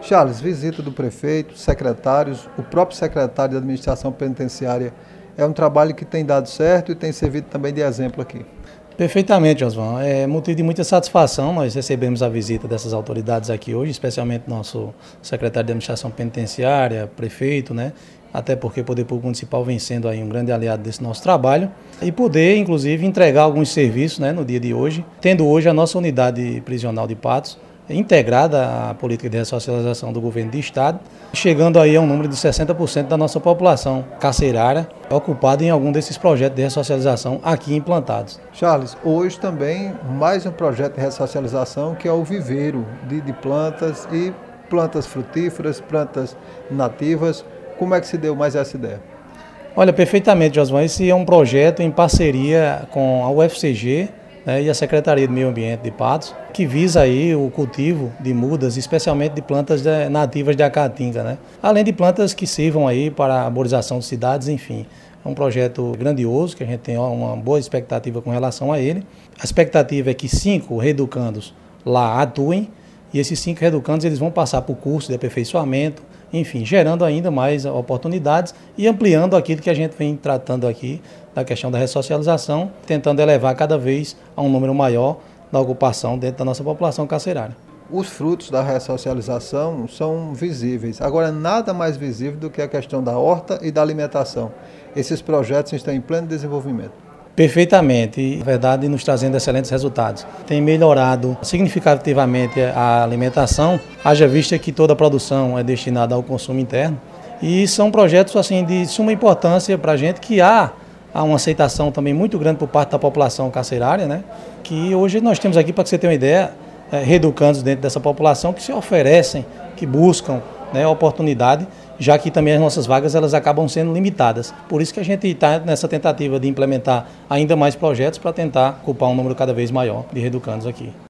Charles, visita do prefeito, secretários, o próprio secretário de Administração Penitenciária, é um trabalho que tem dado certo e tem servido também de exemplo aqui. Perfeitamente, Osvan. É motivo de muita satisfação nós recebemos a visita dessas autoridades aqui hoje, especialmente nosso secretário de Administração Penitenciária, prefeito, né? Até porque o Poder Público Municipal vem sendo aí um grande aliado desse nosso trabalho e poder, inclusive, entregar alguns serviços, né, no dia de hoje, tendo hoje a nossa unidade prisional de Patos integrada à política de ressocialização do governo do estado, chegando aí a um número de 60% da nossa população carcerária ocupada em algum desses projetos de ressocialização aqui implantados. Charles, hoje também mais um projeto de ressocialização que é o viveiro de plantas e plantas frutíferas, plantas nativas. Como é que se deu mais essa ideia? Olha, perfeitamente, Josvan, esse é um projeto em parceria com a UFCG, né, e a Secretaria do Meio Ambiente de Patos, que visa aí o cultivo de mudas, especialmente de plantas nativas de Acatinga, né? Além de plantas que sirvam aí para a arborização de cidades, enfim. É um projeto grandioso, que a gente tem uma boa expectativa com relação a ele. A expectativa é que 5 reeducandos lá atuem, e esses 5 reeducandos eles vão passar por curso de aperfeiçoamento, enfim, gerando ainda mais oportunidades e ampliando aquilo que a gente vem tratando aqui da questão da ressocialização, tentando elevar cada vez a um número maior da ocupação dentro da nossa população carcerária. Os frutos da ressocialização são visíveis. Agora, nada mais visível do que a questão da horta e da alimentação. Esses projetos estão em pleno desenvolvimento. Perfeitamente, e na verdade nos trazendo excelentes resultados. Tem melhorado significativamente a alimentação, haja vista que toda a produção é destinada ao consumo interno. E são projetos assim, de suma importância para a gente, que há uma aceitação também muito grande por parte da população carcerária, né? Que hoje nós temos aqui, para você ter uma ideia, reeducandos dentro dessa população que se oferecem, que buscam, né, oportunidade, já que também as nossas vagas elas acabam sendo limitadas. Por isso que a gente está nessa tentativa de implementar ainda mais projetos para tentar ocupar um número cada vez maior de reeducandos aqui.